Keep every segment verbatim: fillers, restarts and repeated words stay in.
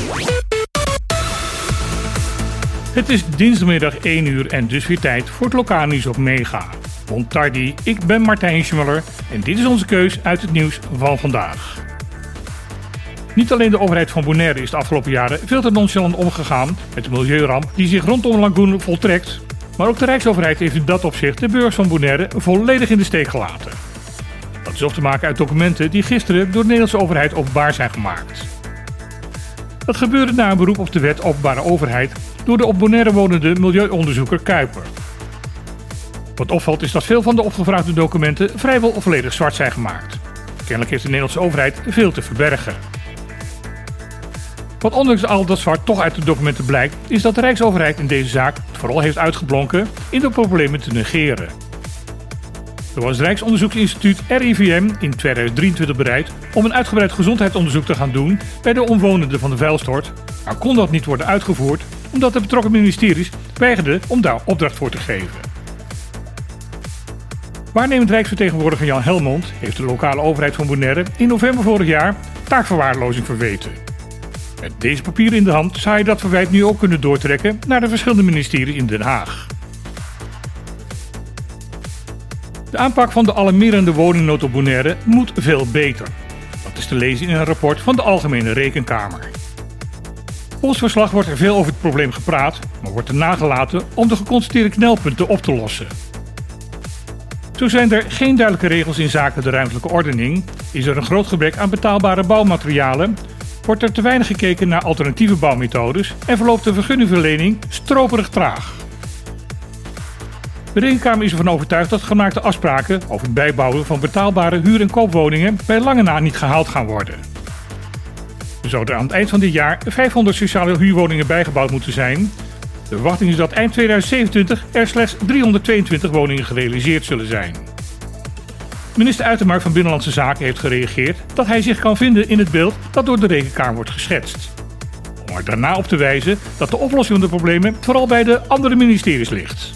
Het is dinsdagmiddag één uur en dus weer tijd voor het lokaal nieuws op Mega. Bon tardi, ik ben Martijn Schmuller en dit is onze keus uit het nieuws van vandaag. Niet alleen de overheid van Bonaire is de afgelopen jaren veel te nonchalant omgegaan met de milieuramp die zich rondom Lagoon voltrekt, maar ook de Rijksoverheid heeft in dat opzicht de burgers van Bonaire volledig in de steek gelaten. Dat is op te maken uit documenten die gisteren door de Nederlandse overheid openbaar zijn gemaakt. Dat gebeurde na een beroep op de wet openbare overheid door de op Bonaire wonende milieuonderzoeker Kuiper. Wat opvalt is dat veel van de opgevraagde documenten vrijwel of volledig zwart zijn gemaakt. Kennelijk heeft de Nederlandse overheid veel te verbergen. Wat ondanks al dat zwart toch uit de documenten blijkt, is dat de Rijksoverheid in deze zaak vooral heeft uitgeblonken in de problemen te negeren. Zo was het Rijksonderzoeksinstituut R I V M in tweeduizend drieëntwintig bereid om een uitgebreid gezondheidsonderzoek te gaan doen bij de omwonenden van de vuilstort, maar kon dat niet worden uitgevoerd omdat de betrokken ministeries weigerden om daar opdracht voor te geven. Waarnemend Rijksvertegenwoordiger Jan Helmond heeft de lokale overheid van Bonaire in november vorig jaar taakverwaarlozing verweten. Met deze papieren in de hand zou je dat verwijt nu ook kunnen doortrekken naar de verschillende ministeries in Den Haag. De aanpak van de alarmerende woningnood op Bonaire moet veel beter. Dat is te lezen in een rapport van de Algemene Rekenkamer. Volgens verslag wordt er veel over het probleem gepraat, maar wordt er nagelaten om de geconstateerde knelpunten op te lossen. Zo zijn er geen duidelijke regels in zaken de ruimtelijke ordening, is er een groot gebrek aan betaalbare bouwmaterialen, wordt er te weinig gekeken naar alternatieve bouwmethodes en verloopt de vergunningverlening stroperig traag. De Rekenkamer is ervan overtuigd dat gemaakte afspraken over het bijbouwen van betaalbare huur- en koopwoningen bij lange na niet gehaald gaan worden. Er zouden aan het eind van dit jaar vijfhonderd sociale huurwoningen bijgebouwd moeten zijn. De verwachting is dat eind tweeduizend zevenentwintig er slechts driehonderdtweeëntwintig woningen gerealiseerd zullen zijn. Minister Uitermark van Binnenlandse Zaken heeft gereageerd dat hij zich kan vinden in het beeld dat door de Rekenkamer wordt geschetst. Om er daarna op te wijzen dat de oplossing van de problemen vooral bij de andere ministeries ligt.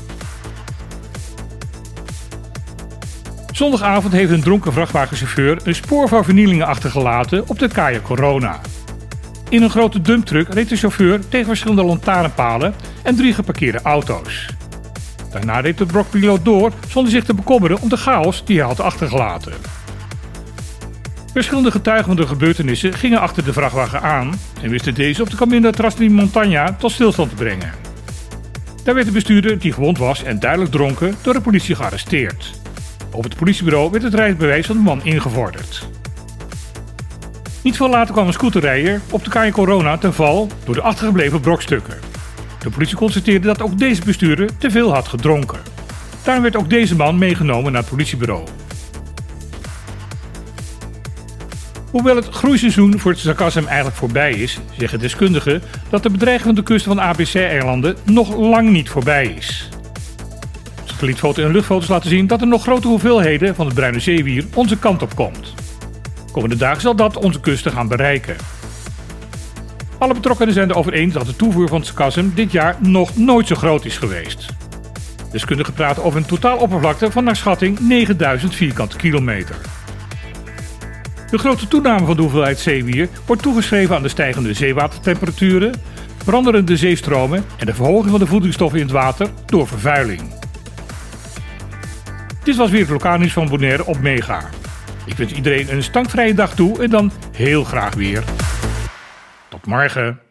Zondagavond heeft een dronken vrachtwagenchauffeur een spoor van vernielingen achtergelaten op de Kaya Corona. In een grote dumptruck reed de chauffeur tegen verschillende lantaarnpalen en drie geparkeerde auto's. Daarna reed de brokpiloot door zonder zich te bekommeren om de chaos die hij had achtergelaten. Verschillende getuigen van de gebeurtenissen gingen achter de vrachtwagen aan en wisten deze op de Camino Trasni Montaña tot stilstand te brengen. Daar werd de bestuurder, die gewond was en duidelijk dronken, door de politie gearresteerd. Op het politiebureau werd het rijbewijs van de man ingevorderd. Niet veel later kwam een scooterrijder op de Kaya Corona ten val door de achtergebleven brokstukken. De politie constateerde dat ook deze bestuurder te veel had gedronken. Daarom werd ook deze man meegenomen naar het politiebureau. Hoewel het groeiseizoen voor het sargassum eigenlijk voorbij is, zeggen deskundigen dat de bedreiging van de kust van A B C-eilanden nog lang niet voorbij is. Satellietfoto's en luchtfoto's laten zien dat er nog grote hoeveelheden van het bruine zeewier onze kant op komt. Komende dagen zal dat onze kusten gaan bereiken. Alle betrokkenen zijn erover eens dat de toevoer van het sargassum dit jaar nog nooit zo groot is geweest. Deskundigen praten over een totaaloppervlakte van naar schatting negenduizend vierkante kilometer. De grote toename van de hoeveelheid zeewier wordt toegeschreven aan de stijgende zeewatertemperaturen, veranderende zeestromen en de verhoging van de voedingsstoffen in het water door vervuiling. Dit was weer het lokaal nieuws van Bonaire op Mega. Ik wens iedereen een stankvrije dag toe en dan heel graag weer. Tot morgen.